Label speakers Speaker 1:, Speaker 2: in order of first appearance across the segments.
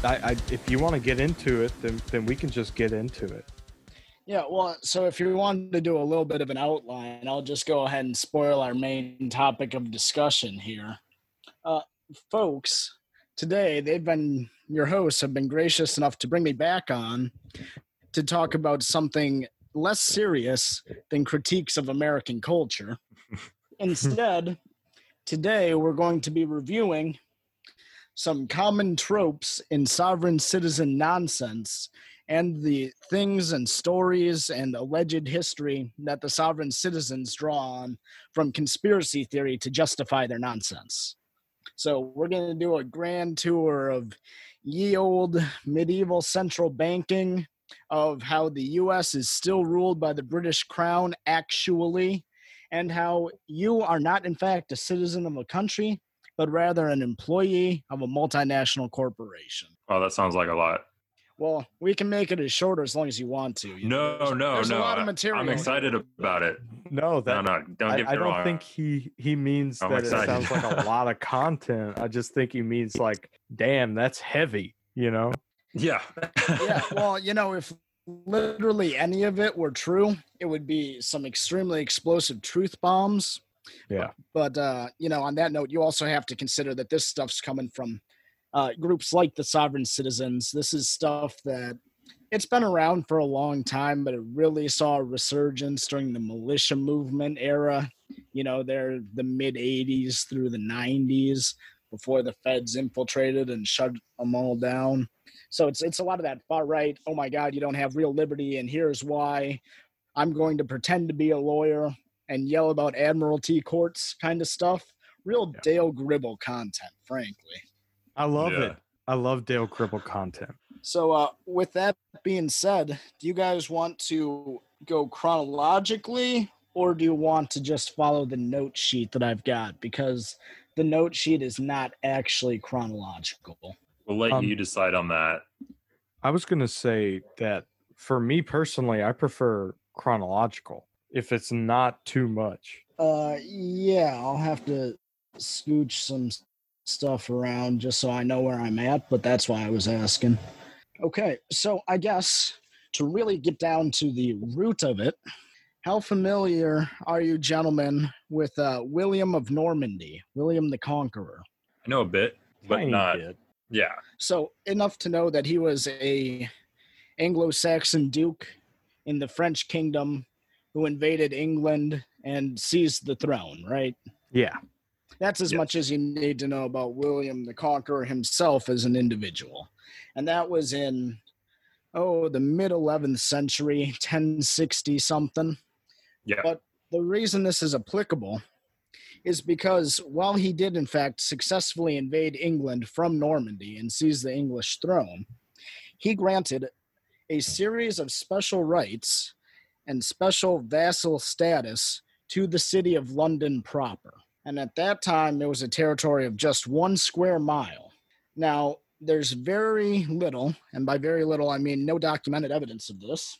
Speaker 1: if you want to get into it, then we can just get into it.
Speaker 2: Yeah, well, so if you want to do a little bit of an outline, I'll just go ahead and spoil our main topic of discussion here. Uh, Folks, today your hosts have been gracious enough to bring me back on to talk about something less serious than critiques of American culture. Instead, today we're going to be reviewing some common tropes in sovereign citizen nonsense and the things and stories and alleged history that the sovereign citizens draw on from conspiracy theory to justify their nonsense. So we're going to do a grand tour of ye old medieval central banking, of how the U.S. is still ruled by the British Crown actually, and how you are not in fact a citizen of a country, but rather an employee of a multinational corporation.
Speaker 3: Oh, that sounds like a lot.
Speaker 2: Well, we can make it as short or as long as you want to.
Speaker 3: No.
Speaker 2: There's a lot of material.
Speaker 3: I'm excited about it.
Speaker 1: No,
Speaker 3: Don't get me
Speaker 1: I don't
Speaker 3: wrong.
Speaker 1: think he means
Speaker 3: I'm
Speaker 1: that
Speaker 3: excited.
Speaker 1: It sounds like a lot of content. I just think he means like, damn, that's heavy,
Speaker 3: Yeah.
Speaker 2: Yeah, well, if literally any of it were true, it would be some extremely explosive truth bombs.
Speaker 1: Yeah.
Speaker 2: But on that note, you also have to consider that this stuff's coming from groups like the Sovereign Citizens. This is stuff that it's been around for a long time, but it really saw a resurgence during the militia movement era. They're the mid 80s through the 90s before the feds infiltrated and shut them all down. So it's a lot of that far right, oh my God, you don't have real liberty, and here's why. I'm going to pretend to be a lawyer and yell about admiralty courts kind of stuff. Real Dale Gribble content, frankly.
Speaker 1: I love it. I love Dale Gribble content.
Speaker 2: So with that being said, do you guys want to go chronologically, or do you want to just follow the note sheet that I've got? Because the note sheet is not actually chronological.
Speaker 3: We'll let you decide on that.
Speaker 1: I was going to say that for me personally, I prefer chronological if it's not too much.
Speaker 2: Yeah, I'll have to scooch some stuff around just so I know where I'm at, but that's why I was asking. Okay, so I guess to really get down to the root of it, how familiar are you gentlemen with William of Normandy, William the Conqueror?
Speaker 3: I know a bit, but
Speaker 1: Tiny
Speaker 3: not.
Speaker 1: bit.
Speaker 3: Yeah.
Speaker 2: So enough to know that he was a Anglo-Saxon duke in the French kingdom who invaded England and seized the throne, right?
Speaker 1: Yeah.
Speaker 2: That's as much as you need to know about William the Conqueror himself as an individual. And that was in, the mid-11th century, 1060 something.
Speaker 3: Yeah.
Speaker 2: But the reason this is applicable is because while he did, in fact, successfully invade England from Normandy and seize the English throne, he granted a series of special rights and special vassal status to the city of London proper. And at that time, it was a territory of just 1 square mile. Now, there's very little, and by very little, I mean no documented evidence of this,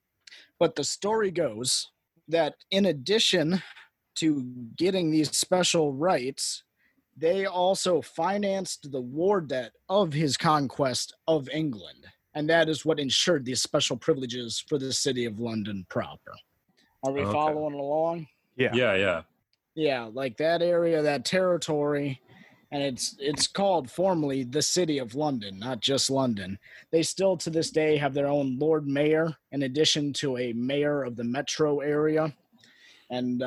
Speaker 2: but the story goes that in addition to getting these special rights, they also financed the war debt of his conquest of England. And that is what ensured these special privileges for the city of London proper. Are we following along?
Speaker 3: Yeah.
Speaker 2: Yeah, like that area, that territory, and it's called formally the City of London, not just London. They still to this day have their own Lord Mayor in addition to a mayor of the metro area. And,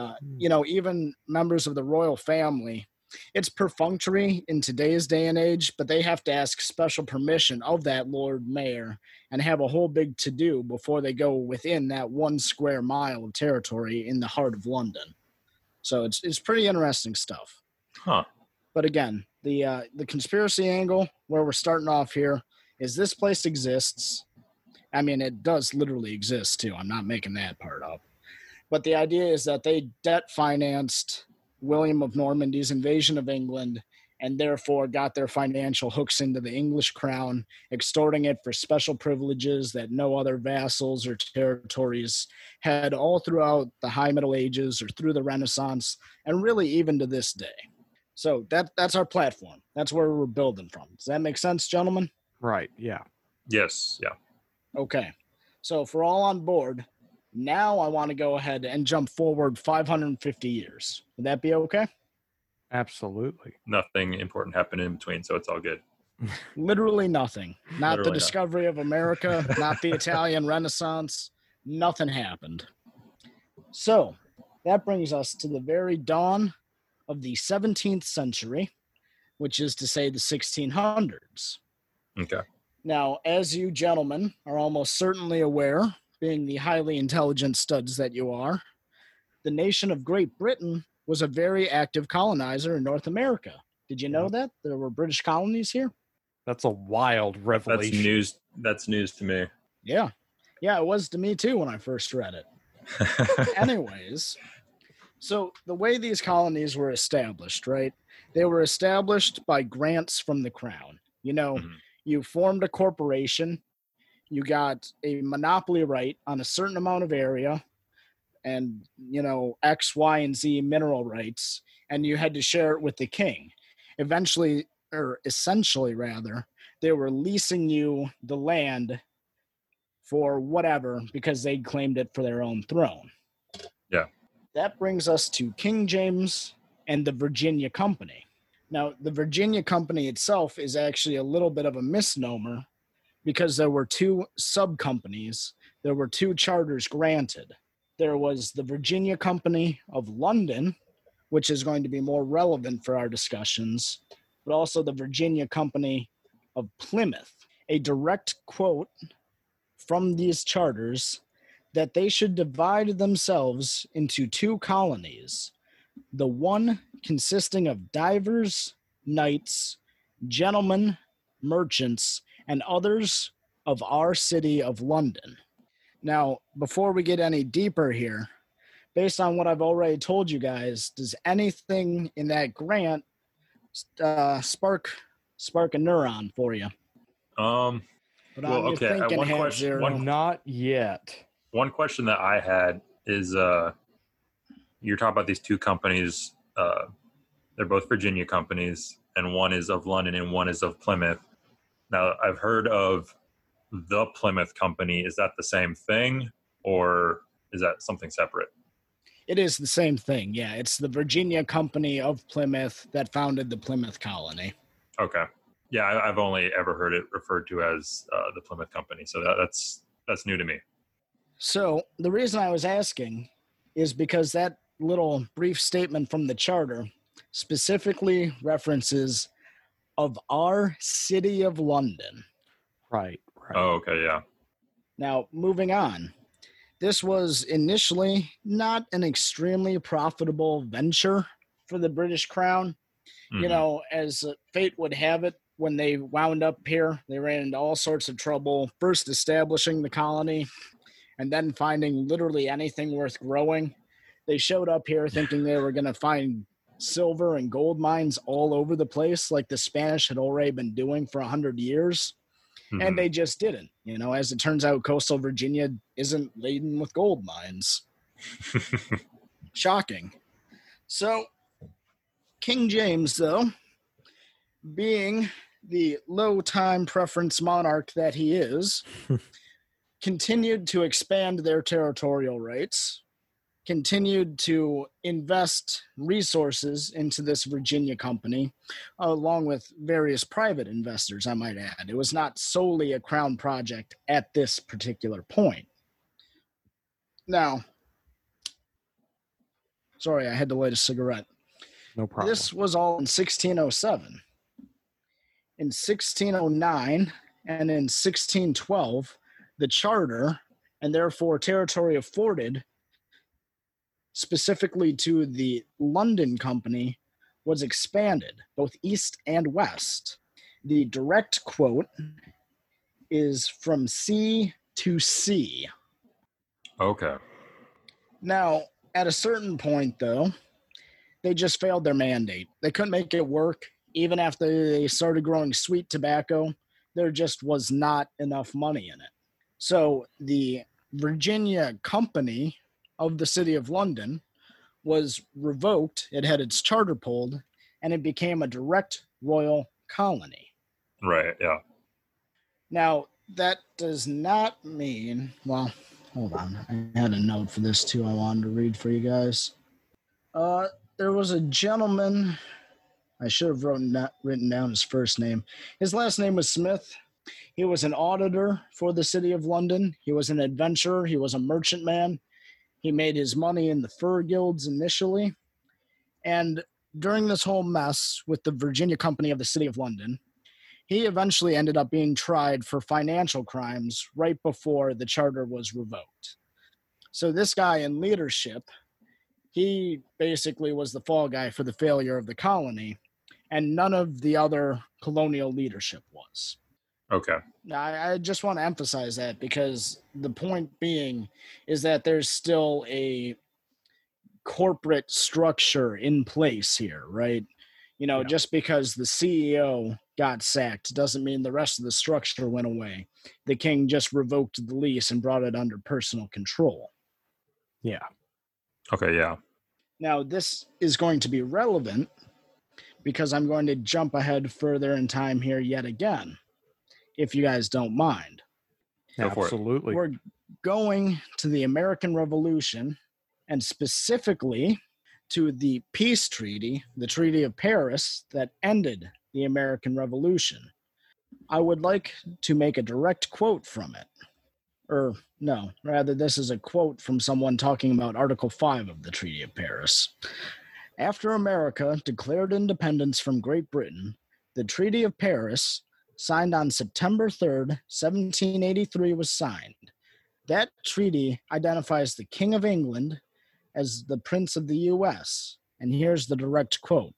Speaker 2: even members of the royal family, it's perfunctory in today's day and age, but they have to ask special permission of that Lord Mayor and have a whole big to-do before they go within that 1 square mile of territory in the heart of London. So it's pretty interesting stuff.
Speaker 3: Huh.
Speaker 2: But again, the conspiracy angle where we're starting off here is this place exists. I mean, it does literally exist too. I'm not making that part up. But the idea is that they debt financed William of Normandy's invasion of England and therefore got their financial hooks into the English crown, extorting it for special privileges that no other vassals or territories had all throughout the High Middle Ages or through the Renaissance, and really even to this day. So that's our platform. That's where we're building from. Does that make sense, gentlemen?
Speaker 1: Right. Yeah.
Speaker 3: Yes. Yeah.
Speaker 2: Okay. So if we're all on board, now I want to go ahead and jump forward 550 years. Would that be okay?
Speaker 1: Absolutely.
Speaker 3: Nothing important happened in between, so it's all good.
Speaker 2: Literally nothing. Not
Speaker 3: Literally
Speaker 2: the
Speaker 3: nothing.
Speaker 2: discovery of America, not the Italian Renaissance. Nothing happened. So that brings us to the very dawn of the 17th century, which is to say the 1600s.
Speaker 3: Okay.
Speaker 2: Now, as you gentlemen are almost certainly aware, being the highly intelligent studs that you are, the nation of Great Britain was a very active colonizer in North America. Did you know that? There were British colonies here?
Speaker 1: That's a wild revelation.
Speaker 3: That's news. That's news to me.
Speaker 2: Yeah. Yeah, it was to me too when I first read it. Anyways, so the way these colonies were established, right? They were established by grants from the crown. You know,
Speaker 3: Mhm.
Speaker 2: you formed a corporation, you got a monopoly right on a certain amount of area and, you know, X, Y, and Z mineral rights, and you had to share it with the king. Eventually, or essentially rather, they were leasing you the land for whatever because they claimed it for their own throne.
Speaker 3: Yeah.
Speaker 2: That brings us to King James and the Virginia Company. Now, the Virginia Company itself is actually a little bit of a misnomer because there were two sub-companies. There were two charters granted. There was the Virginia Company of London, which is going to be more relevant for our discussions, but also the Virginia Company of Plymouth. A direct quote from these charters that they should divide themselves into two colonies, the one consisting of divers, knights, gentlemen, merchants, and others of our city of London. Now, before we get any deeper here, based on what I've already told you guys, does anything in that grant spark a neuron for you? But
Speaker 3: Well,
Speaker 2: on your
Speaker 3: okay.
Speaker 2: thinking
Speaker 3: One
Speaker 2: hat,
Speaker 3: question.
Speaker 2: Zero.
Speaker 1: Not yet.
Speaker 3: One question that I had is, you're talking about these two companies. They're both Virginia companies, and one is of London and one is of Plymouth. Now, I've heard of the Plymouth Company. Is that the same thing, or is that something separate?
Speaker 2: It is the same thing. Yeah, it's the Virginia Company of Plymouth that founded the Plymouth Colony.
Speaker 3: Okay. Yeah, I've only ever heard it referred to as the Plymouth Company, so that's new to me.
Speaker 2: So the reason I was asking is because that little brief statement from the charter specifically references of our city of London.
Speaker 1: Right.
Speaker 3: Oh, okay, yeah.
Speaker 2: Now, moving on. This was initially not an extremely profitable venture for the British Crown.
Speaker 3: Mhm.
Speaker 2: You know, as fate would have it, when they wound up here, they ran into all sorts of trouble, first establishing the colony and then finding literally anything worth growing. They showed up here thinking they were going to find silver and gold mines all over the place, like the Spanish had already been doing for 100 years.
Speaker 3: Mhm.
Speaker 2: And they just didn't. You know, as it turns out, coastal Virginia isn't laden with gold mines. Shocking. So, King James, though, being the low time preference monarch that he is, continued to expand their territorial rights, continued to invest resources into this Virginia company, along with various private investors, I might add. It was not solely a crown project at this particular point. Now, sorry, I had to light a cigarette.
Speaker 1: No problem.
Speaker 2: This was all in 1607. In 1609 and in 1612, the charter, and therefore territory afforded specifically to the London Company, was expanded, both east and west. The direct quote is from sea to sea.
Speaker 3: Okay.
Speaker 2: Now, at a certain point, though, they just failed their mandate. They couldn't make it work. Even after they started growing sweet tobacco, there just was not enough money in it. So the Virginia Company of the City of London was revoked. It had its charter pulled, and it became a direct royal colony.
Speaker 3: Right. Yeah.
Speaker 2: Now, that does not mean, well, hold on. I had a note for this too I wanted to read for you guys. There was a gentleman, I should have written down his first name. His last name was Smith. He was an auditor for the City of London. He was an adventurer. He was a merchantman. He made his money in the fur guilds initially. And during this whole mess with the Virginia Company of the City of London, he eventually ended up being tried for financial crimes right before the charter was revoked. So this guy in leadership, he basically was the fall guy for the failure of the colony, and none of the other colonial leadership was.
Speaker 3: Okay.
Speaker 2: Now, I just want to emphasize that because the point being is that there's still a corporate structure in place here, right? You know, just because the CEO got sacked doesn't mean the rest of the structure went away. The king just revoked the lease and brought it under personal control.
Speaker 1: Yeah.
Speaker 3: Okay, yeah.
Speaker 2: Now, this is going to be relevant because I'm going to jump ahead further in time here yet again, if you guys don't mind.
Speaker 3: Go for it.
Speaker 1: Absolutely.
Speaker 2: We're going to the American Revolution, and specifically to the peace treaty, the Treaty of Paris, that ended the American Revolution. I would like to make a direct quote from it. Or, no, rather, this is a quote from someone talking about Article 5 of the Treaty of Paris. After America declared independence from Great Britain, the Treaty of Paris, signed on September 3rd, 1783, was signed. That treaty identifies the King of England as the Prince of the U.S. And here's the direct quote.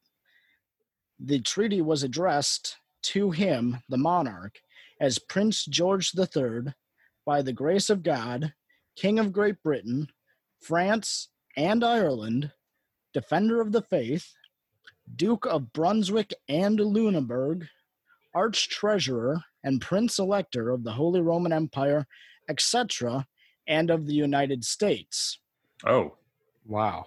Speaker 2: The treaty was addressed to him, the monarch, as Prince George III, by the grace of God, King of Great Britain, France and Ireland, Defender of the Faith, Duke of Brunswick and Lunenburg, Arch-Treasurer and Prince-Elector of the Holy Roman Empire, etc., and of the United States.
Speaker 3: Oh.
Speaker 1: Wow.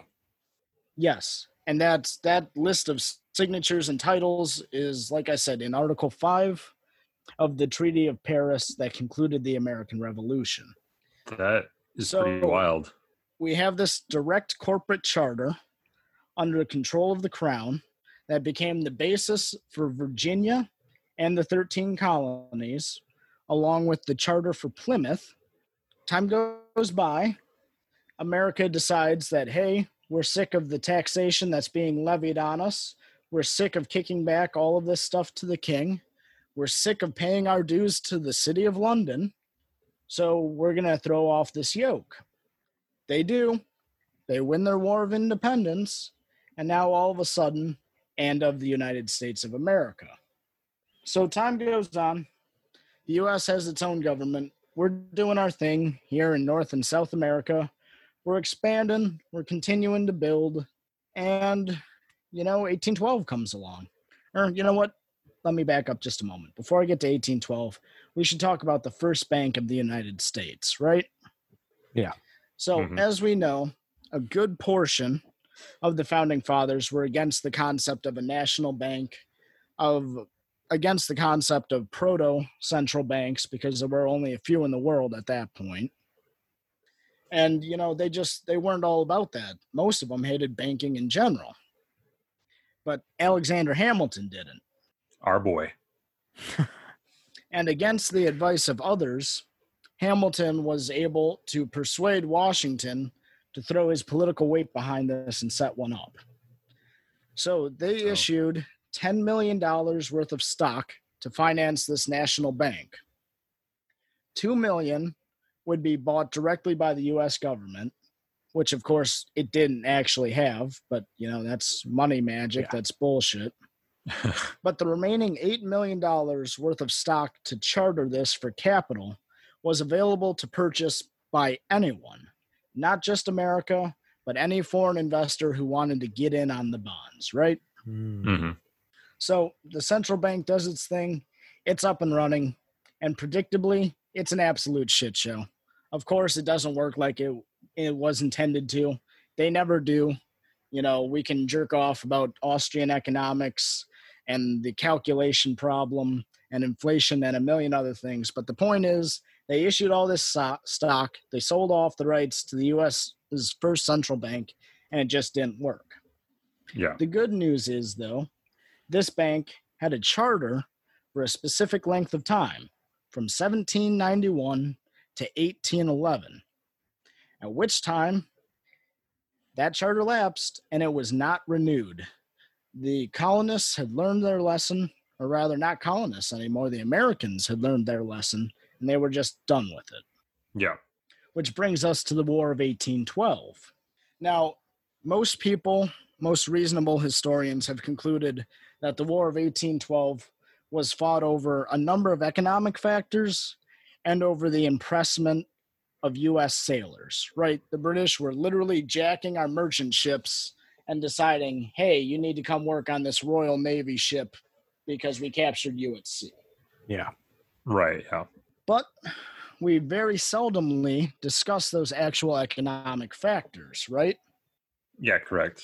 Speaker 2: Yes, and that list of signatures and titles is, like I said, in Article 5 of the Treaty of Paris that concluded the American Revolution.
Speaker 3: That is pretty wild.
Speaker 2: We have this direct corporate charter under control of the Crown that became the basis for Virginia and the 13 colonies, along with the charter for Plymouth. Time goes by. America decides that, hey, we're sick of the taxation that's being levied on us. We're sick of kicking back all of this stuff to the king. We're sick of paying our dues to the City of London. So we're going to throw off this yoke. They do. They win their War of Independence. And now all of a sudden, and of the United States of America. So time goes on. The U.S. has its own government. We're doing our thing here in North and South America. We're expanding. We're continuing to build. And, 1812 comes along. Or, you know what? Let me back up just a moment. Before I get to 1812, we should talk about the first bank of the United States, right?
Speaker 1: Yeah.
Speaker 2: So, as we know, a good portion of the founding fathers were against the concept of a national bank, against the concept of proto-central banks, because there were only a few in the world at that point. And, they weren't all about that. Most of them hated banking in general. But Alexander Hamilton didn't.
Speaker 3: Our boy.
Speaker 2: And against the advice of others, Hamilton was able to persuade Washington to throw his political weight behind this and set one up. So they issued $10 million worth of stock to finance this national bank. $2 million would be bought directly by the U.S. government, which of course it didn't actually have, but that's money magic. Yeah. That's bullshit. But the remaining $8 million worth of stock to charter this for capital was available to purchase by anyone, not just America, but any foreign investor who wanted to get in on the bonds, right?
Speaker 3: Mm-hmm.
Speaker 2: So the central bank does its thing. It's up and running. And predictably, it's an absolute shit show. Of course, it doesn't work like it was intended to. They never do. We can jerk off about Austrian economics and the calculation problem and inflation and a million other things. But the point is, they issued all this stock. They sold off the rights to the U.S.'s first central bank, and it just didn't work.
Speaker 3: Yeah.
Speaker 2: The good news is, though, this bank had a charter for a specific length of time, from 1791 to 1811, at which time that charter lapsed and it was not renewed. The colonists had learned their lesson, or rather not colonists anymore, the Americans had learned their lesson, and they were just done with it.
Speaker 3: Yeah.
Speaker 2: Which brings us to the War of 1812. Now, most people, most reasonable historians have concluded that the War of 1812 was fought over a number of economic factors and over the impressment of U.S. sailors, right? The British were literally jacking our merchant ships and deciding, hey, you need to come work on this Royal Navy ship because we captured you at sea.
Speaker 1: Yeah.
Speaker 3: Right. Yeah.
Speaker 2: But we very seldomly discuss those actual economic factors, right?
Speaker 3: Yeah, correct.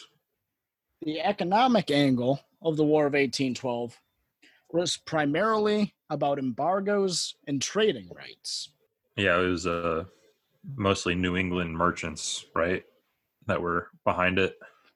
Speaker 2: The economic angle of the War of 1812 was primarily about embargoes and trading rights.
Speaker 3: Yeah, it was mostly New England merchants, right, that were behind it.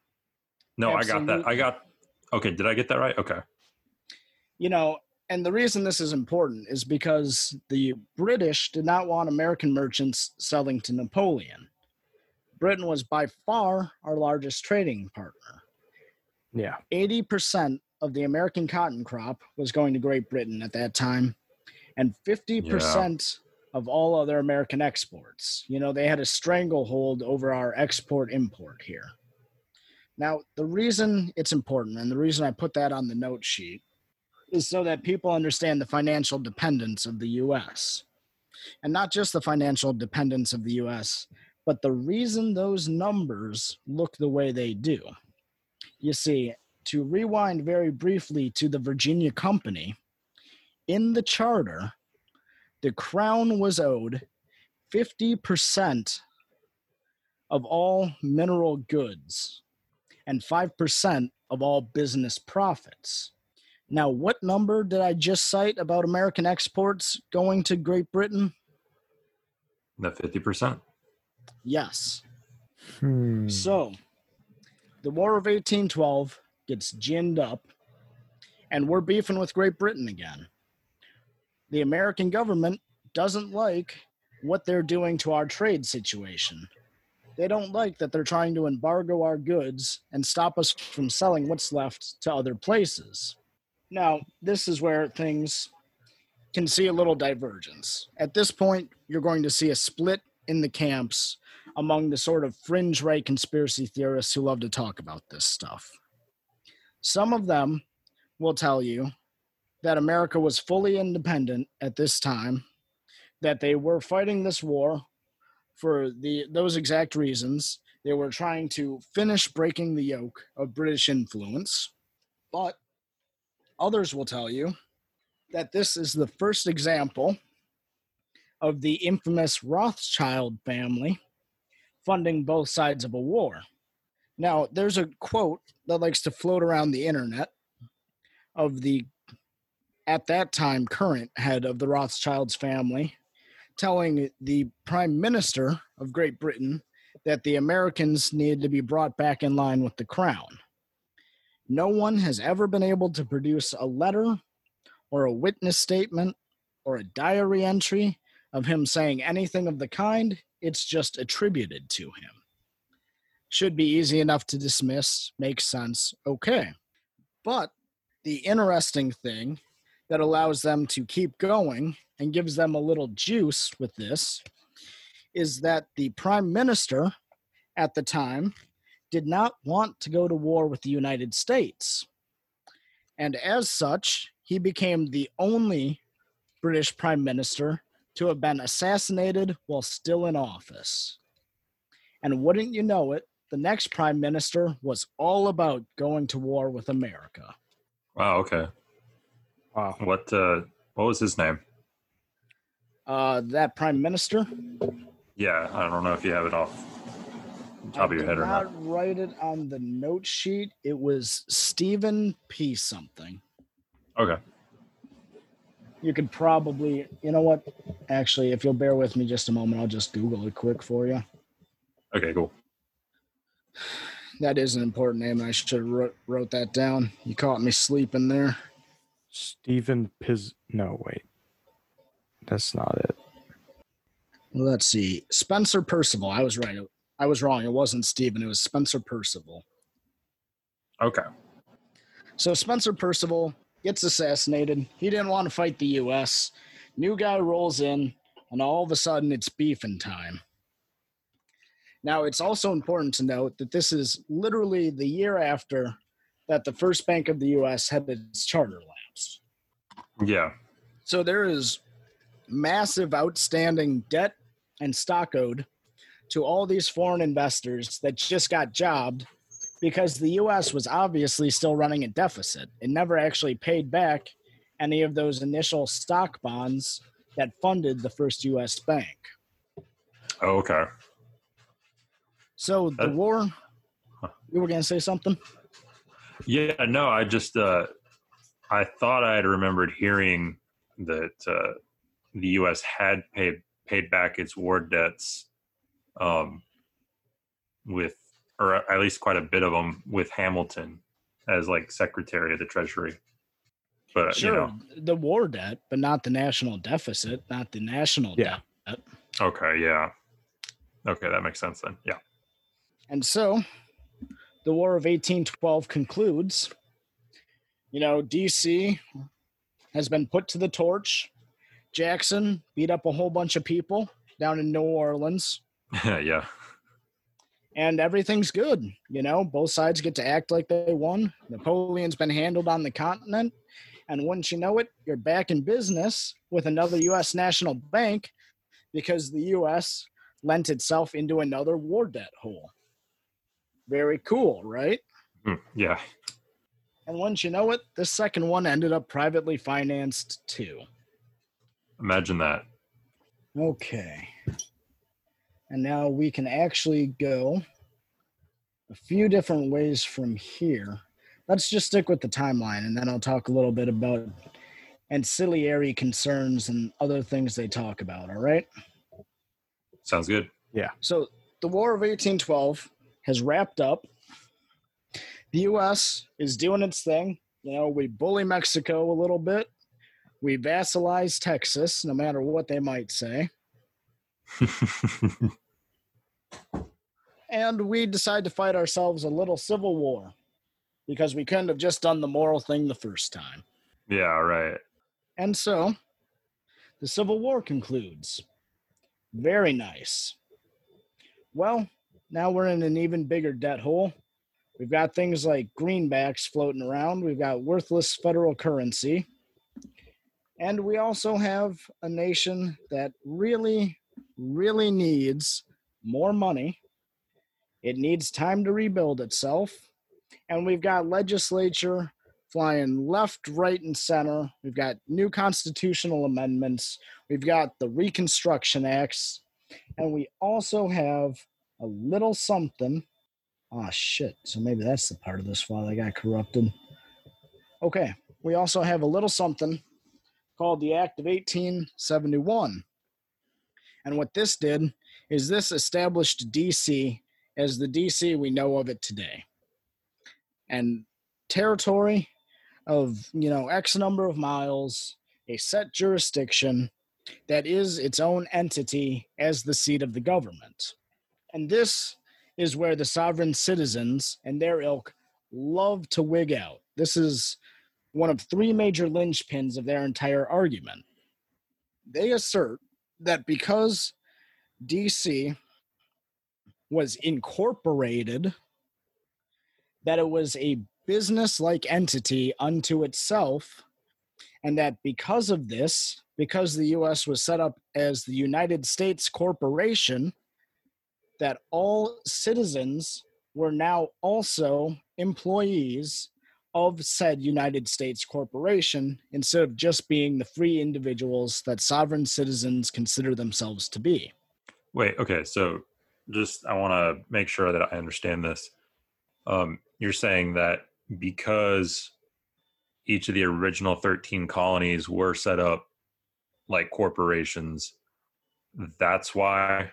Speaker 3: No,
Speaker 2: Absolutely.
Speaker 3: I got okay, did I get that right? Okay.
Speaker 2: You know, and the reason this is important is because the British did not want American merchants selling to Napoleon. Britain was by far our largest trading partner.
Speaker 1: Yeah.
Speaker 2: 80% of the American cotton crop was going to Great Britain at that time, and 50% of all other American exports. You know, they had a stranglehold over our export-import here. Now, the reason it's important, and the reason I put that on the note sheet, is so that people understand the financial dependence of the U.S. And not just the financial dependence of the U.S., but the reason those numbers look the way they do. You see, to rewind very briefly to the Virginia Company, in the charter, the Crown was owed 50% of all mineral goods and 5% of all business profits. Now, what number did I just cite about American exports going to Great Britain?
Speaker 3: The 50%.
Speaker 2: Yes. So, the War of 1812 gets ginned up, and we're beefing with Great Britain again. The American government doesn't like what they're doing to our trade situation. They don't like that they're trying to embargo our goods and stop us from selling what's left to other places. Now, this is where things can see a little divergence. At this point, you're going to see a split in the camps among the sort of fringe right conspiracy theorists who love to talk about this stuff. Some of them will tell you that America was fully independent at this time, that they were fighting this war for those exact reasons. They were trying to finish breaking the yoke of British influence. But others will tell you that this is the first example of the infamous Rothschild family funding both sides of a war. Now, there's a quote that likes to float around the internet of the, at that time, current head of the Rothschilds family, telling the Prime Minister of Great Britain that the Americans needed to be brought back in line with the Crown. No one has ever been able to produce a letter or a witness statement or a diary entry of him saying anything of the kind. It's just attributed to him. Should be easy enough to dismiss, makes sense, okay. But the interesting thing that allows them to keep going and gives them a little juice with this is that the Prime Minister at the time did not want to go to war with the United States. And as such, he became the only British Prime Minister to have been assassinated while still in office. And wouldn't you know it, the next Prime Minister was all about going to war with America.
Speaker 3: Wow, okay.
Speaker 1: Wow.
Speaker 3: What was his name?
Speaker 2: That Prime Minister?
Speaker 3: Yeah, I don't know if you have it off the top of your head or not.
Speaker 2: I did not write it on the note sheet. It was Stephen P. something.
Speaker 3: Okay.
Speaker 2: you could probably, you know what? Actually, if you'll bear with me just a moment, I'll just Google it quick for you.
Speaker 3: Okay, cool.
Speaker 2: That is an important name. I should have wrote that down. You caught me sleeping there.
Speaker 1: Stephen No, wait. That's not it.
Speaker 2: Let's see. Spencer Percival. I was right. I was wrong. It wasn't Stephen. It was Spencer Percival.
Speaker 3: Okay.
Speaker 2: So Spencer Percival gets assassinated. He didn't want to fight the U.S. New guy rolls in, and all of a sudden it's beefing time. Now, it's also important to note that this is literally the year after that the First Bank of the U.S. had its charter lapse.
Speaker 3: Yeah.
Speaker 2: So there is massive outstanding debt and stock owed to all these foreign investors that just got jobbed because the U.S. was obviously still running a deficit. It never actually paid back any of those initial stock bonds that funded the first U.S. bank.
Speaker 3: Oh, okay.
Speaker 2: So the war, you were going to say something?
Speaker 3: Yeah, no, I just, I thought I had remembered hearing that the U.S. had paid back its war debts with, or at least quite a bit of them with Hamilton as like Secretary of the Treasury. But,
Speaker 2: sure,
Speaker 3: you know.
Speaker 2: the war debt, but not the national deficit, not the national debt.
Speaker 3: Okay, yeah. Okay, that makes sense then. Yeah.
Speaker 2: And so the War of 1812 concludes. You know, D.C. has been put to the torch. Jackson beat up a whole bunch of people down in New Orleans.
Speaker 3: Yeah.
Speaker 2: And everything's good. You know, both sides get to act like they won. Napoleon's been handled on the continent. And wouldn't you know it, you're back in business with another U.S. national bank because the U.S. lent itself into another war debt hole. Very cool, right?
Speaker 3: Yeah.
Speaker 2: And once you know it, this second one ended up privately financed too.
Speaker 3: Imagine that.
Speaker 2: Okay. And now we can actually go a few different ways from here. Let's just stick with the timeline, and then I'll talk a little bit about ancillary concerns and other things they talk about, all right?
Speaker 3: Sounds good.
Speaker 1: Yeah.
Speaker 2: So the War of 1812 has wrapped up. The U.S. is doing its thing. You know, we bully Mexico a little bit. We vassalize Texas, no matter what they might say. And we decide to fight ourselves a little civil war because we couldn't have just done the moral thing the first time.
Speaker 3: Yeah, right.
Speaker 2: And so the Civil War concludes. Very nice. Well, now we're in an even bigger debt hole. We've got things like greenbacks floating around. We've got worthless federal currency. And we also have a nation that really, really needs more money. It needs time to rebuild itself. And we've got legislature flying left, right, and center. We've got new constitutional amendments. We've got the Reconstruction Acts. And we also have a little something. Oh, shit. So maybe that's the part of this file that got corrupted. Okay. We also have a little something called the Act of 1871. And what this did is this established D.C. as the D.C. we know of it today. And territory of, you know, X number of miles, a set jurisdiction that is its own entity as the seat of the government. And this is where the sovereign citizens and their ilk love to wig out. This is one of three major linchpins of their entire argument. They assert that because DC was incorporated, that it was a business-like entity unto itself, and that because of this, because the U.S. was set up as the United States Corporation, that all citizens were now also employees of said United States Corporation instead of just being the free individuals that sovereign citizens consider themselves to be.
Speaker 3: Wait, okay, so just I want to make sure that I understand this. You're saying that because each of the original 13 colonies were set up like corporations. That's why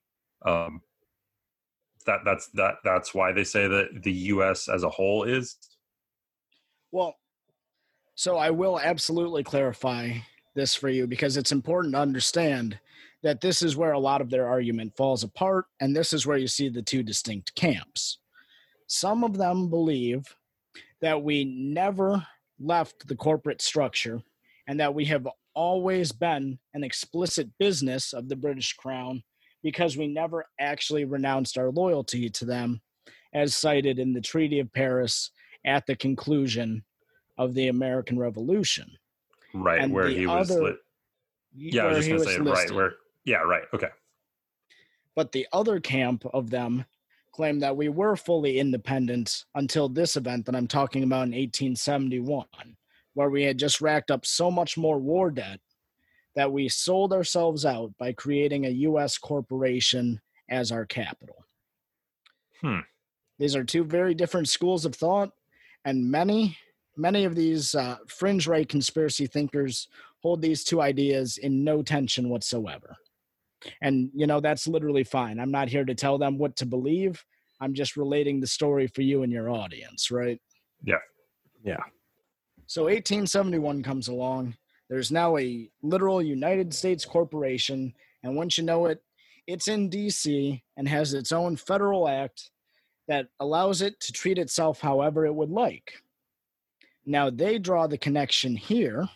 Speaker 3: that's why they say that the US as a whole is.
Speaker 2: Well, so I will absolutely clarify this for you because it's important to understand that this is where a lot of their argument falls apart, and this is where you see the two distinct camps. Some of them believe that we never left the corporate structure and that we have always been an explicit business of the British Crown because we never actually renounced our loyalty to them, as cited in the Treaty of Paris at the conclusion of the American Revolution.
Speaker 3: Right,
Speaker 2: And
Speaker 3: where
Speaker 2: the
Speaker 3: he was
Speaker 2: other-
Speaker 3: yeah, I was just going to say
Speaker 2: listed.
Speaker 3: right where yeah, right. Okay.
Speaker 2: But the other camp of them claim that we were fully independent until this event that I'm talking about in 1871, where we had just racked up so much more war debt that we sold ourselves out by creating a U.S. corporation as our capital. These are two very different schools of thought, and many of these fringe right conspiracy thinkers hold these two ideas in no tension whatsoever. And, that's literally fine. I'm not here to tell them what to believe. I'm just relating the story for you and your audience, right?
Speaker 3: Yeah.
Speaker 1: Yeah.
Speaker 2: So 1871 comes along. There's now a literal United States corporation. And once you know it, it's in D.C. and has its own federal act that allows it to treat itself however it would like. Now, they draw the connection here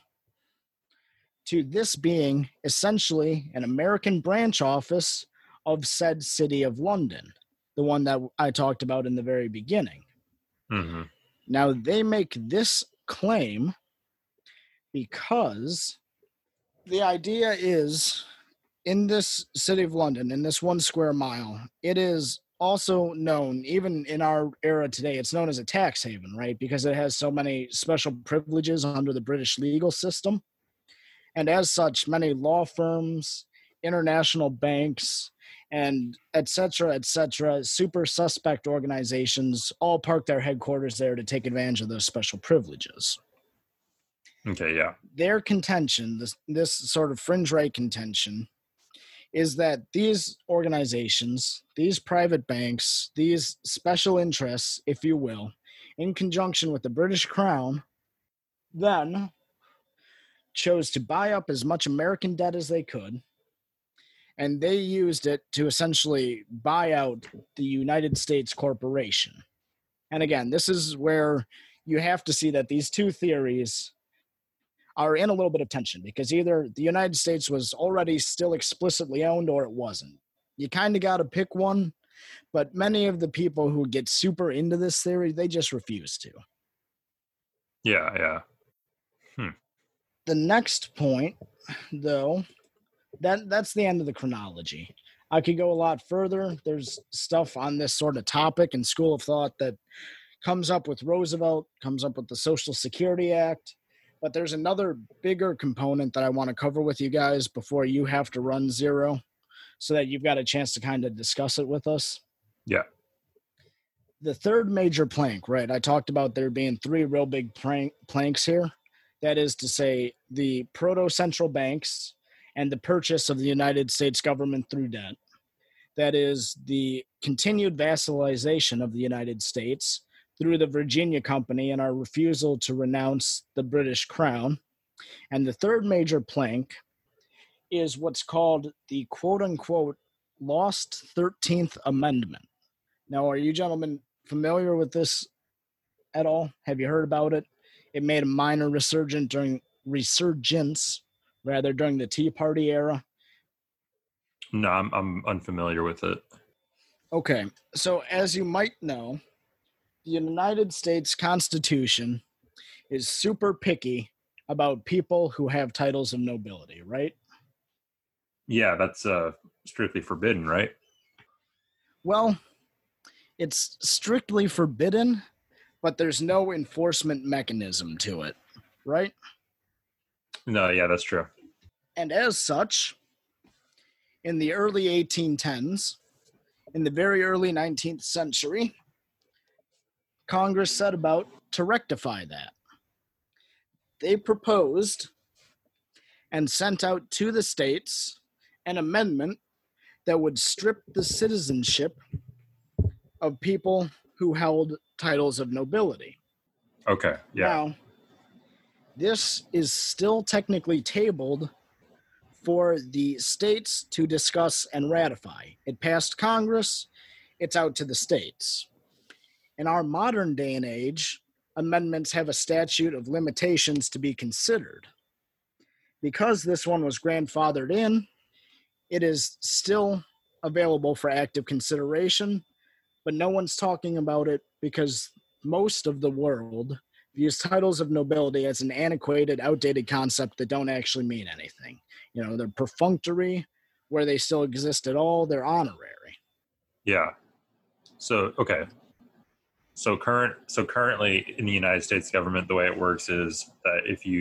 Speaker 2: to this being essentially an American branch office of said city of London, the one that I talked about in the very beginning.
Speaker 3: Mm-hmm.
Speaker 2: Now, they make this claim because the idea is in this city of London, in this 1 square mile, it is also known, even in our era today, it's known as a tax haven, right? Because it has so many special privileges under the British legal system. And as such, many law firms, international banks, and et cetera, super suspect organizations all park their headquarters there to take advantage of those special privileges.
Speaker 3: Okay, yeah.
Speaker 2: Their contention, this sort of fringe right contention, is that these organizations, these private banks, these special interests, if you will, in conjunction with the British Crown, then chose to buy up as much American debt as they could, and they used it to essentially buy out the United States corporation. And again, this is where you have to see that these two theories are in a little bit of tension, because either the United States was already still explicitly owned or it wasn't. You kind of got to pick one, but many of the people who get super into this theory, they just refuse to.
Speaker 3: Yeah.
Speaker 2: The next point, though, that's the end of the chronology. I could go a lot further. There's stuff on this sort of topic and school of thought that comes up with Roosevelt, comes up with the Social Security Act. But there's another bigger component that I want to cover with you guys before you have to run zero, so that you've got a chance to kind of discuss it with us.
Speaker 3: Yeah.
Speaker 2: The third major plank, right? I talked about there being three real big planks here. That is to say, the proto-central banks and the purchase of the United States government through debt. That is the continued vassalization of the United States through the Virginia Company and our refusal to renounce the British Crown. And the third major plank is what's called the quote-unquote Lost 13th Amendment. Now, are you gentlemen familiar with this at all? Have you heard about it? It made a minor resurgence during the Tea Party era.
Speaker 3: No, I'm unfamiliar with it.
Speaker 2: Okay, so as you might know, the United States Constitution is super picky about people who have titles of nobility, right?
Speaker 3: Yeah, that's strictly forbidden, right?
Speaker 2: Well, it's strictly forbidden, but there's no enforcement mechanism to it, right?
Speaker 3: No, yeah, that's true.
Speaker 2: And as such, in the early 1810s, in the very early 19th century, Congress set about to rectify that. They proposed and sent out to the states an amendment that would strip the citizenship of people who held titles of nobility.
Speaker 3: Okay. Yeah.
Speaker 2: Now, this is still technically tabled for the states to discuss and ratify. It passed Congress, it's out to the states. In our modern day and age, amendments have a statute of limitations to be considered. Because this one was grandfathered in, it is still available for active consideration, but no one's talking about it because most of the world views titles of nobility as an antiquated, outdated concept that don't actually mean anything. You know, they're perfunctory, where they still exist at all, they're honorary.
Speaker 3: Yeah. So, okay. So currently in the United States government, the way it works is that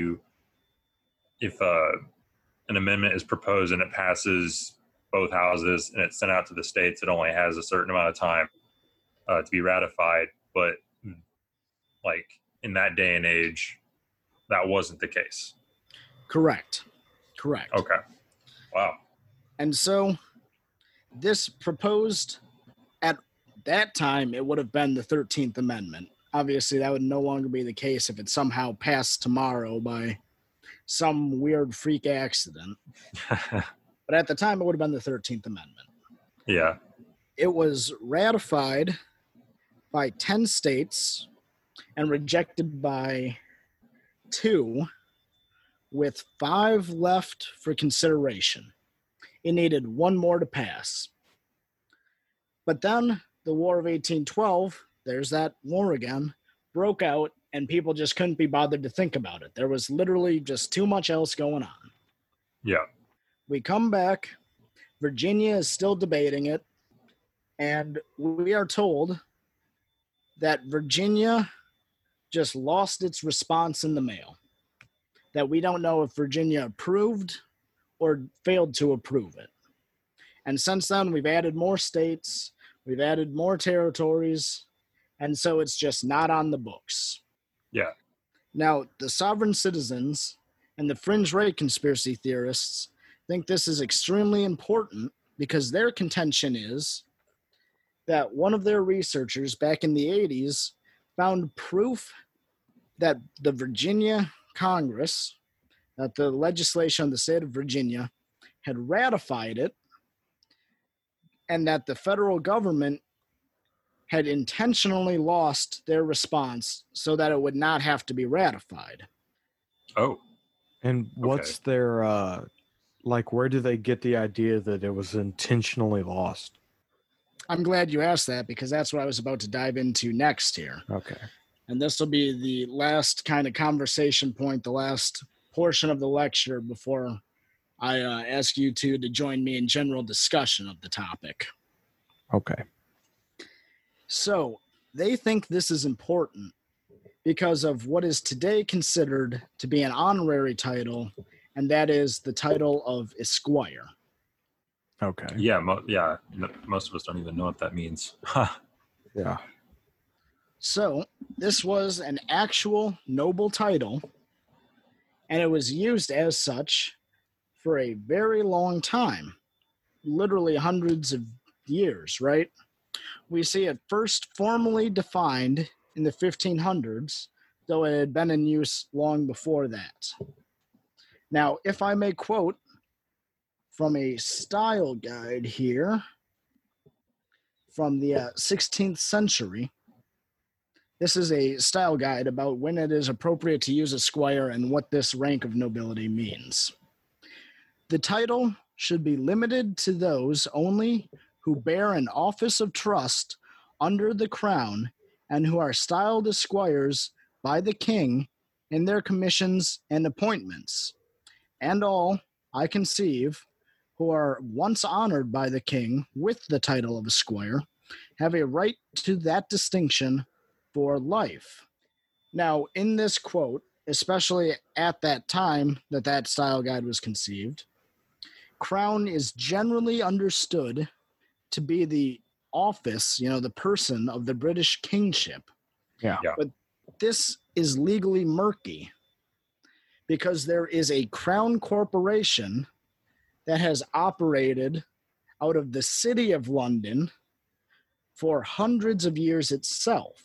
Speaker 3: if an amendment is proposed and it passes both houses and it's sent out to the states, it only has a certain amount of time to be ratified. But like in that day and age, that wasn't the case.
Speaker 2: Correct.
Speaker 3: Okay. Wow.
Speaker 2: And so this proposed, at that time, it would have been the 13th Amendment. Obviously, that would no longer be the case if it somehow passed tomorrow by some weird freak accident. But at the time, it would have been the 13th Amendment.
Speaker 3: Yeah.
Speaker 2: It was ratified by 10 states and rejected by 2, with 5 left for consideration. It needed 1 more to pass. But then the War of 1812, there's that war again, broke out, and people just couldn't be bothered to think about it. There was literally just too much else going on.
Speaker 3: Yeah.
Speaker 2: We come back, Virginia is still debating it, and we are told that Virginia just lost its response in the mail. That we don't know if Virginia approved or failed to approve it. And since then, we've added more states, we've added more territories, and so it's just not on the books.
Speaker 3: Yeah.
Speaker 2: Now, the sovereign citizens and the fringe right conspiracy theorists think this is extremely important because their contention is that one of their researchers back in the 80s found proof that the Virginia Congress, that the legislation of the state of Virginia had ratified it, and that the federal government had intentionally lost their response so that it would not have to be ratified.
Speaker 3: Oh.
Speaker 1: And what's their, where do they get the idea that it was intentionally lost?
Speaker 2: I'm glad you asked that because that's what I was about to dive into next here.
Speaker 1: Okay.
Speaker 2: And this will be the last kind of conversation point, the last portion of the lecture before I ask you two to join me in general discussion of the topic.
Speaker 1: Okay.
Speaker 2: So they think this is important because of what is today considered to be an honorary title, and that is the title of Esquire.
Speaker 1: Okay.
Speaker 3: Yeah. Most of us don't even know what that means.
Speaker 1: Yeah.
Speaker 2: So this was an actual noble title, and it was used as such for a very long time, literally hundreds of years, right? We see it first formally defined in the 1500s, though it had been in use long before that. Now, if I may quote from a style guide here from the 16th century, this is a style guide about when it is appropriate to use esquire and what this rank of nobility means. The title should be limited to those only who bear an office of trust under the crown and who are styled esquires by the king in their commissions and appointments, and all, I conceive, who are once honored by the king with the title of esquire have a right to that distinction for life. Now, in this quote, especially at that time that style guide was conceived, crown is generally understood to be the office, the person of the British kingship.
Speaker 1: Yeah.
Speaker 2: But this is legally murky because there is a crown corporation that has operated out of the city of London for hundreds of years itself.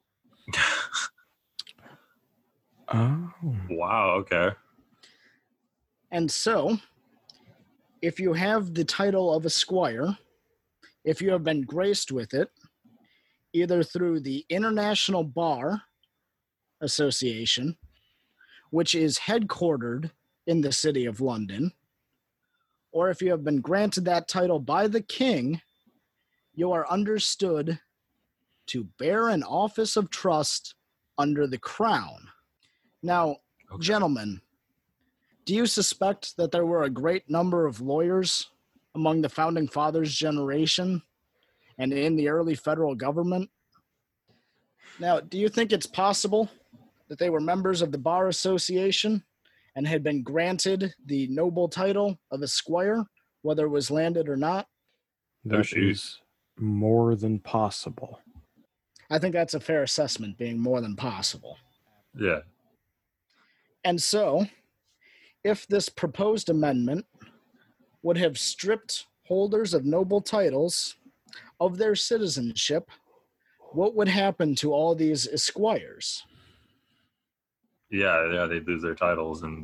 Speaker 1: Oh.
Speaker 3: Wow. Okay.
Speaker 2: And so, if you have the title of a squire, if you have been graced with it, either through the International Bar Association, which is headquartered in the city of London, or if you have been granted that title by the king, you are understood to bear an office of trust under the crown. Now, gentlemen, do you suspect that there were a great number of lawyers among the Founding Fathers' generation and in the early federal government? Now, do you think it's possible that they were members of the Bar Association and had been granted the noble title of a squire, whether it was landed or not?
Speaker 1: That is more than possible.
Speaker 2: I think that's a fair assessment, being more than possible.
Speaker 3: Yeah.
Speaker 2: And so, if this proposed amendment would have stripped holders of noble titles of their citizenship, what would happen to all these esquires?
Speaker 3: Yeah, they'd lose their titles. And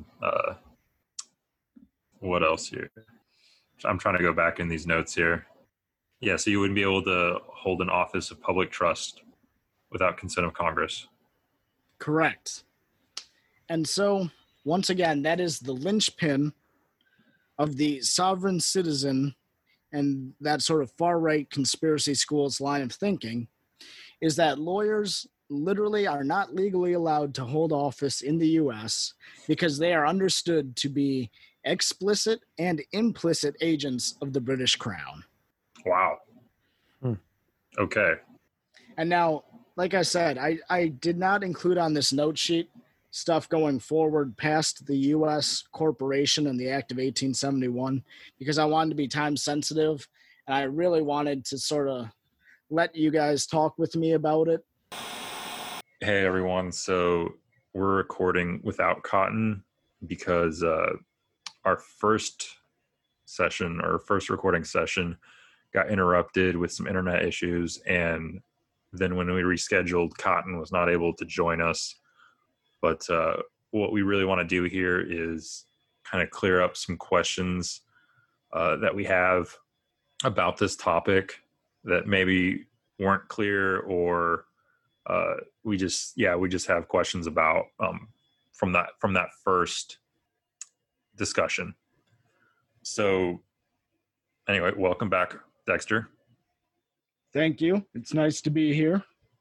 Speaker 3: what else here? I'm trying to go back in these notes here. Yeah, so you wouldn't be able to hold an office of public trust without consent of Congress.
Speaker 2: Correct. And so, once again, that is the linchpin of the sovereign citizen and that sort of far-right conspiracy school's line of thinking, is that lawyers literally are not legally allowed to hold office in the U.S. because they are understood to be explicit and implicit agents of the British Crown.
Speaker 3: Wow. Okay.
Speaker 2: And now, like I said, I did not include on this note sheet stuff going forward past the U.S. corporation and the Act of 1871 because I wanted to be time sensitive, and I really wanted to sort of let you guys talk with me about it.
Speaker 3: Hey, everyone. So we're recording without Cotton because our first recording session got interrupted with some internet issues, and then when we rescheduled, Cotton was not able to join us. But what we really want to do here is kind of clear up some questions that we have about this topic that maybe weren't clear, or we just have questions about from that first discussion. So anyway, welcome back, Dexter.
Speaker 2: Thank you. It's nice to be here.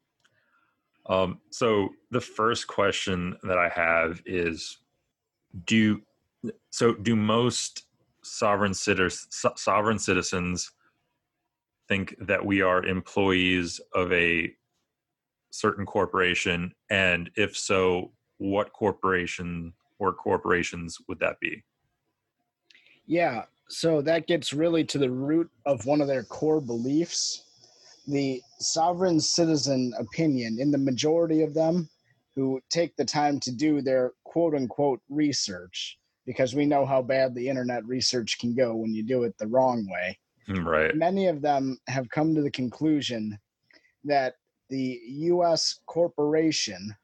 Speaker 3: So the first question that I have is, do most sovereign citizens think that we are employees of a certain corporation? And if so, what corporation or corporations would that be?
Speaker 2: Yeah, so that gets really to the root of one of their core beliefs. The sovereign citizen opinion, in the majority of them who take the time to do their quote-unquote research, because we know how bad the internet research can go when you do it the wrong way.
Speaker 3: Right.
Speaker 2: Many of them have come to the conclusion that the U.S. corporation,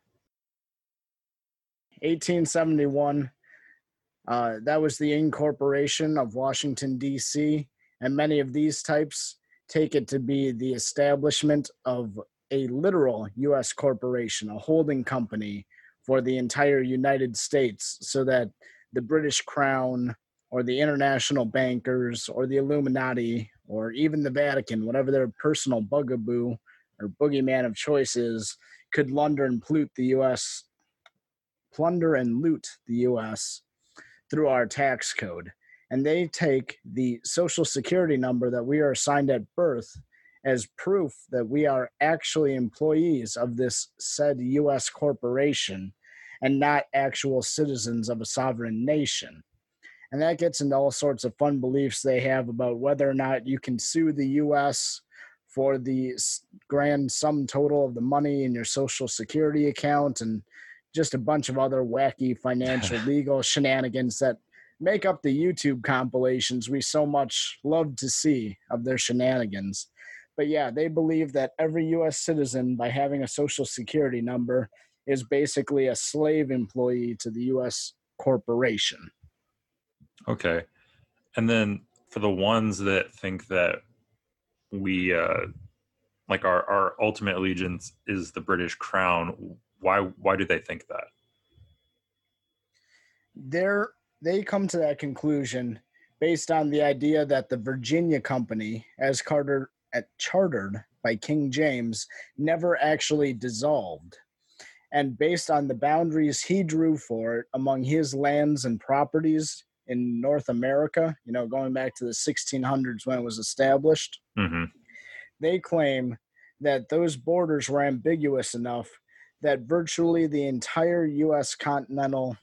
Speaker 2: 1871, that was the incorporation of Washington, D.C., and many of these types take it to be the establishment of a literal U.S. corporation, a holding company for the entire United States, so that the British Crown or the international bankers or the Illuminati or even the Vatican, whatever their personal bugaboo or boogeyman of choice is, could plunder and loot the U.S. through our tax code. And they take the social security number that we are assigned at birth as proof that we are actually employees of this said U.S. corporation and not actual citizens of a sovereign nation. And that gets into all sorts of fun beliefs they have about whether or not you can sue the U.S. for the grand sum total of the money in your social security account and just a bunch of other wacky financial legal shenanigans that make up the YouTube compilations we so much love to see of their shenanigans. But yeah, they believe that every U.S. citizen, by having a social security number, is basically a slave employee to the U.S. corporation.
Speaker 3: Okay. And then for the ones that think that we, like our ultimate allegiance is the British crown, why do they think that?
Speaker 2: They come to that conclusion based on the idea that the Virginia Company, as chartered by King James, never actually dissolved. And based on the boundaries he drew for it among his lands and properties in North America, going back to the 1600s when it was established, they claim that those borders were ambiguous enough that virtually the entire U.S. continental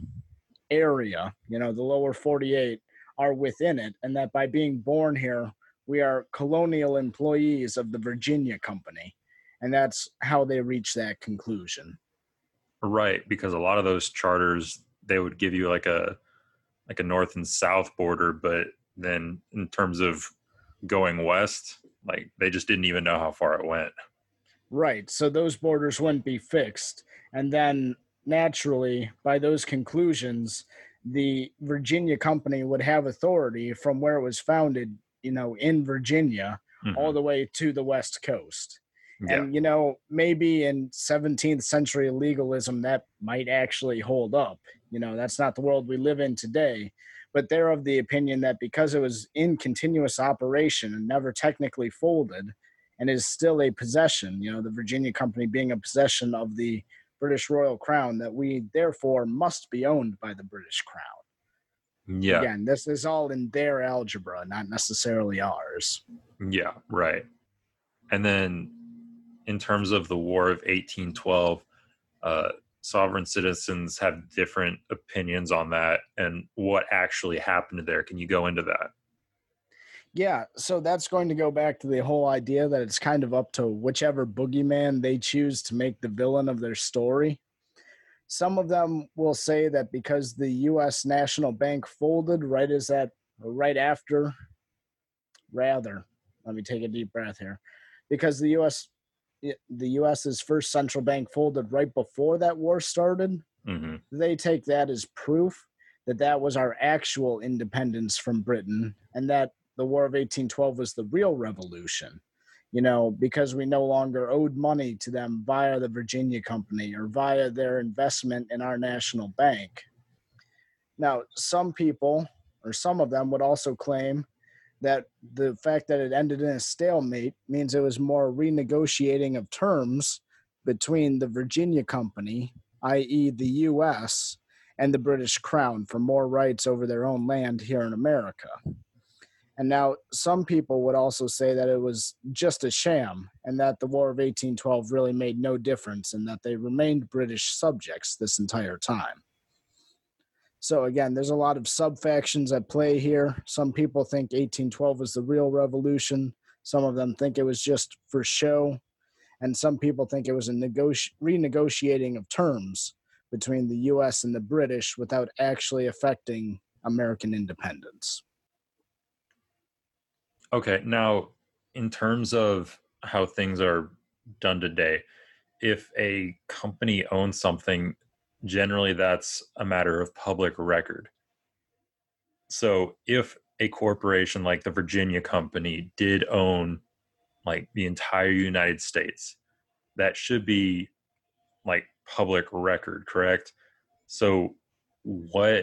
Speaker 2: area, the lower 48, are within it, and that by being born here, we are colonial employees of the Virginia Company. And that's how they reach that conclusion.
Speaker 3: Right, because a lot of those charters, they would give you like a north and south border, but then in terms of going west, like they just didn't even know how far it went.
Speaker 2: Right, so those borders wouldn't be fixed. And then naturally, by those conclusions, the Virginia Company would have authority from where it was founded, in Virginia, all the way to the West Coast.
Speaker 3: Yeah.
Speaker 2: And, maybe in 17th century legalism, that might actually hold up. That's not the world we live in today. But they're of the opinion that because it was in continuous operation and never technically folded and is still a possession, the Virginia Company being a possession of the British Royal Crown, that we therefore must be owned by the British Crown.
Speaker 3: Yeah.
Speaker 2: Again, this is all in their algebra, not necessarily ours.
Speaker 3: Yeah, right. And then in terms of the War of 1812, sovereign citizens have different opinions on that and what actually happened there. Can you go into that?
Speaker 2: Yeah, so that's going to go back to the whole idea that it's kind of up to whichever boogeyman they choose to make the villain of their story. Some of them will say that because the U.S. National Bank folded let me take a deep breath here, because the U.S.'s first central bank folded right before that war started. They take that as proof that was our actual independence from Britain, and that the War of 1812 was the real revolution, because we no longer owed money to them via the Virginia Company or via their investment in our national bank. Now, some people, or some of them, would also claim that the fact that it ended in a stalemate means it was more renegotiating of terms between the Virginia Company, i.e. the U.S., and the British Crown for more rights over their own land here in America. And now some people would also say that it was just a sham and that the War of 1812 really made no difference and that they remained British subjects this entire time. So again, there's a lot of sub-factions at play here. Some people think 1812 was the real revolution. Some of them think it was just for show. And some people think it was a renegotiating of terms between the U.S. and the British without actually affecting American independence.
Speaker 3: Okay, now in terms of how things are done today, if a company owns something, generally that's a matter of public record. So if a corporation like the Virginia Company did own like the entire United States, that should be like public record, correct? So what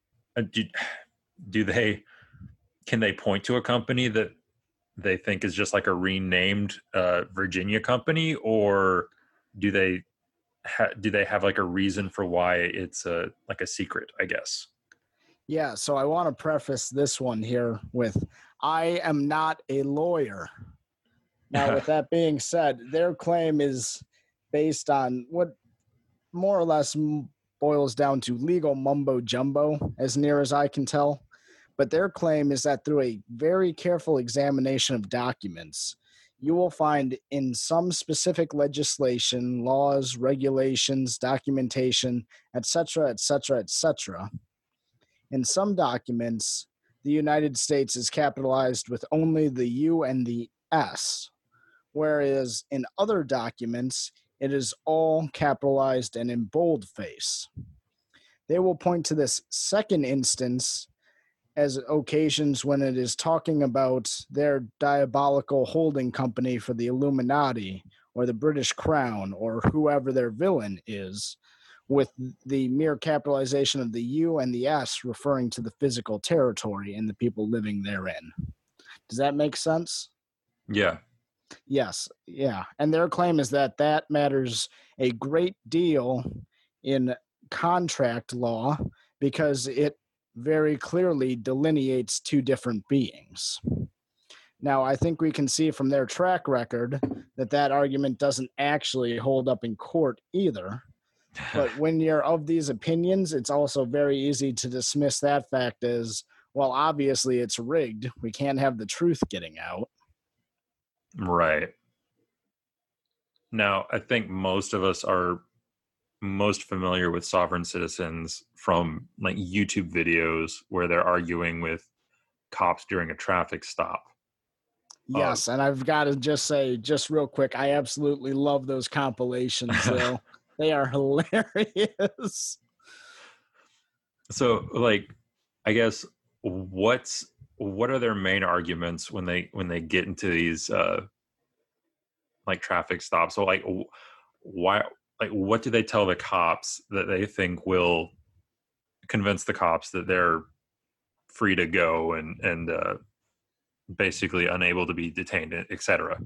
Speaker 3: can they point to a company that they think is just like a renamed Virginia Company, or do they have like a reason for why it's like a secret, I guess?
Speaker 2: Yeah, so I want to preface this one here with, I am not a lawyer. Now, with that being said, their claim is based on what more or less boils down to legal mumbo jumbo, as near as I can tell. But their claim is that through a very careful examination of documents, you will find in some specific legislation, laws, regulations, documentation, etc., etc., etc., in some documents, the United States is capitalized with only the U and the S, whereas in other documents, it is all capitalized and in boldface. They will point to this second instance as occasions when it is talking about their diabolical holding company for the Illuminati or the British Crown or whoever their villain is, with the mere capitalization of the U and the S referring to the physical territory and the people living therein. Does that make sense?
Speaker 3: Yeah.
Speaker 2: Yes. Yeah. And their claim is that that matters a great deal in contract law because it very clearly delineates two different beings. Now, I think we can see from their track record that that argument doesn't actually hold up in court either. But when you're of these opinions, it's also very easy to dismiss that fact as, well, obviously it's rigged. We can't have the truth getting out.
Speaker 3: Right. Now, I think most of us are most familiar with Sovereign Citizens from like YouTube videos where they're arguing with cops during a traffic stop.
Speaker 2: Yes, and I've got to just say, just real quick, I absolutely love those compilations, though. They are hilarious.
Speaker 3: So, like, I guess what are their main arguments when they get into these like traffic stops? So, like, why? Like, what do they tell the cops that they think will convince the cops that they're free to go and basically unable to be detained, etc.?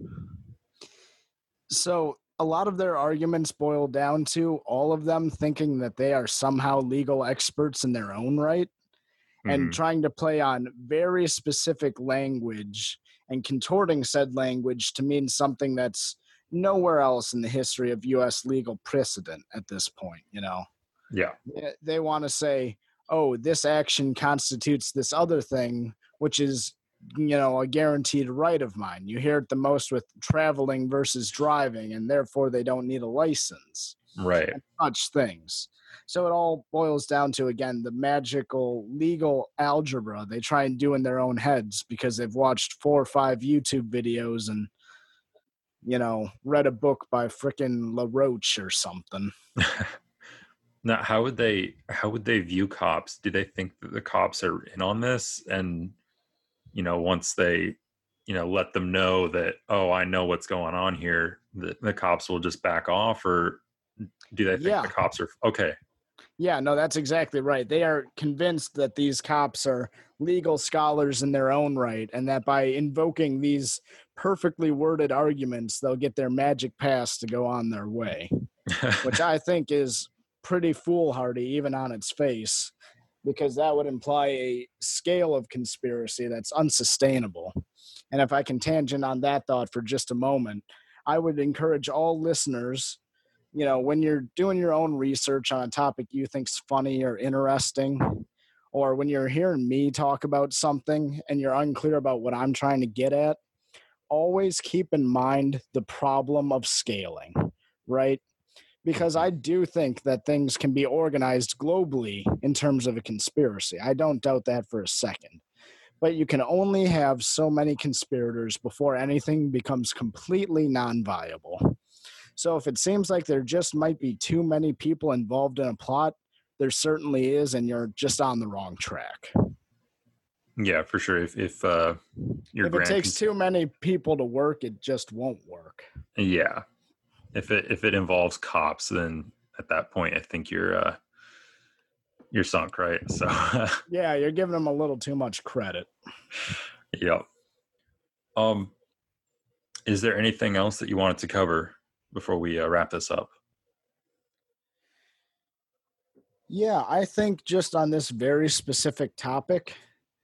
Speaker 2: So a lot of their arguments boil down to all of them thinking that they are somehow legal experts in their own right and trying to play on very specific language and contorting said language to mean something that's nowhere else in the history of U.S. legal precedent at this point, you know?
Speaker 3: Yeah.
Speaker 2: They want to say, oh, this action constitutes this other thing, which is, you know, a guaranteed right of mine. You hear it the most with traveling versus driving, and therefore they don't need a license.
Speaker 3: Right.
Speaker 2: And such things. So it all boils down to, again, the magical legal algebra they try and do in their own heads because they've watched 4 or 5 YouTube videos and, you know, read a book by frickin' LaRoche or something.
Speaker 3: Now, how would they view cops? Do they think that the cops are in on this? And, you know, once they, you know, let them know that, oh, I know what's going on here, the cops will just back off? Or do they think the cops are okay?
Speaker 2: Yeah, no, that's exactly right. They are convinced that these cops are legal scholars in their own right, and that by invoking these perfectly worded arguments, they'll get their magic pass to go on their way, which I think is pretty foolhardy even on its face, because that would imply a scale of conspiracy that's unsustainable. And if I can tangent on that thought for just a moment, I would encourage all listeners, you know, when you're doing your own research on a topic you think's funny or interesting, or when you're hearing me talk about something and you're unclear about what I'm trying to get at, always keep in mind the problem of scaling, right? Because I do think that things can be organized globally in terms of a conspiracy. I don't doubt that for a second. But you can only have so many conspirators before anything becomes completely non-viable. So if it seems like there just might be too many people involved in a plot, there certainly is, and you're just on the wrong track.
Speaker 3: Yeah, for sure. If
Speaker 2: it takes too many people to work, it just won't work.
Speaker 3: Yeah. If it involves cops, then at that point I think you're sunk, right? So
Speaker 2: yeah, you're giving them a little too much credit.
Speaker 3: Yep. Is there anything else that you wanted to cover before we wrap this up?
Speaker 2: Yeah, I think just on this very specific topic,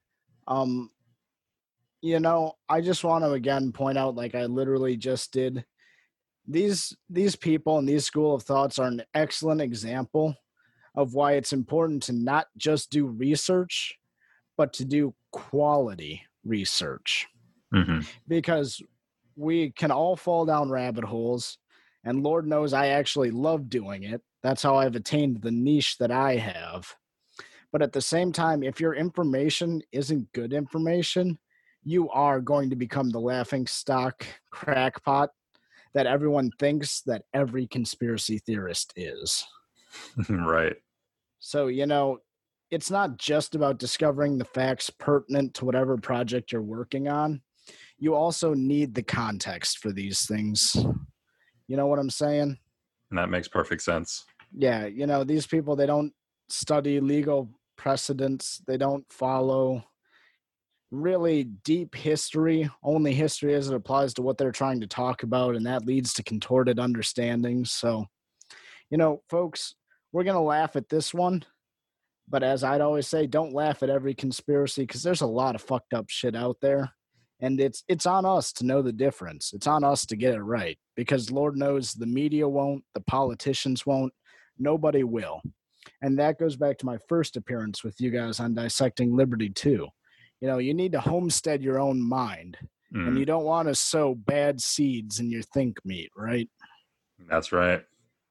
Speaker 2: you know, I just want to again point out, like I literally just did, these people and these school of thoughts are an excellent example of why it's important to not just do research, but to do quality research.
Speaker 3: Mm-hmm.
Speaker 2: Because we can all fall down rabbit holes, and Lord knows I actually love doing it. That's how I've attained the niche that I have. But at the same time, if your information isn't good information, you are going to become the laughing stock crackpot that everyone thinks that every conspiracy theorist is.
Speaker 3: Right.
Speaker 2: So, it's not just about discovering the facts pertinent to whatever project you're working on. You also need the context for these things. You know what I'm saying?
Speaker 3: And that makes perfect sense.
Speaker 2: Yeah, these people, they don't study legal precedents. They don't follow really deep history, only history as it applies to what they're trying to talk about, and that leads to contorted understandings. So, folks, we're going to laugh at this one, but as I'd always say, don't laugh at every conspiracy, because there's a lot of fucked up shit out there, and it's on us to know the difference. It's on us to get it right, because Lord knows the media won't, the politicians won't, nobody will. And that goes back to my first appearance with you guys on Dissecting Liberty too. You need to homestead your own mind, and you don't want to sow bad seeds in your think meat, right?
Speaker 3: That's right.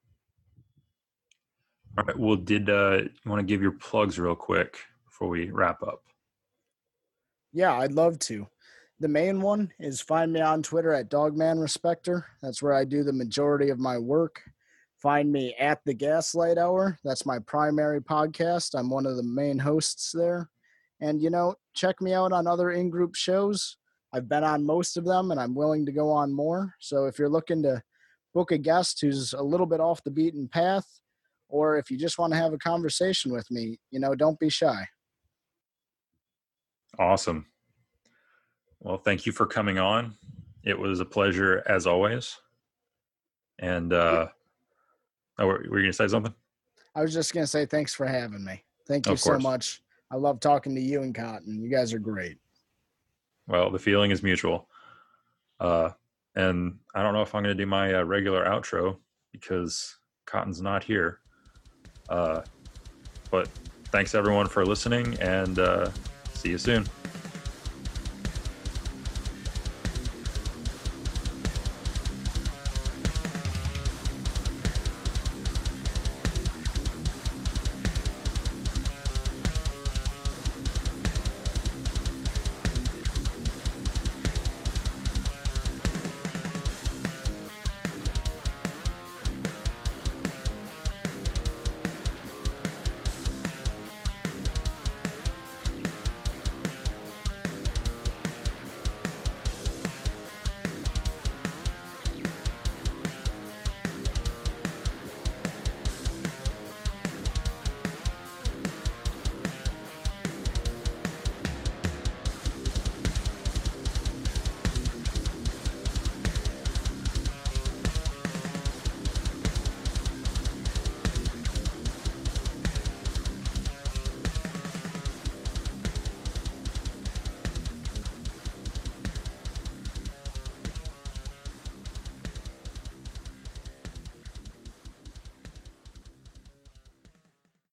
Speaker 3: All right. Well, you want to give your plugs real quick before we wrap up?
Speaker 2: Yeah, I'd love to. The main one is find me on Twitter at DogmanRespecter. That's where I do the majority of my work. Find me at The Gaslight Hour. That's my primary podcast. I'm one of the main hosts there. And, check me out on other in-group shows. I've been on most of them, and I'm willing to go on more. So if you're looking to book a guest who's a little bit off the beaten path, or if you just want to have a conversation with me, don't be shy.
Speaker 3: Awesome. Well, thank you for coming on. It was a pleasure as always. And were you going to say something?
Speaker 2: I was just going to say thanks for having me. Thank you so much. I love talking to you and Cotton. You guys are great.
Speaker 3: Well, the feeling is mutual. And I don't know if I'm going to do my regular outro because Cotton's not here. But thanks everyone for listening, and see you soon.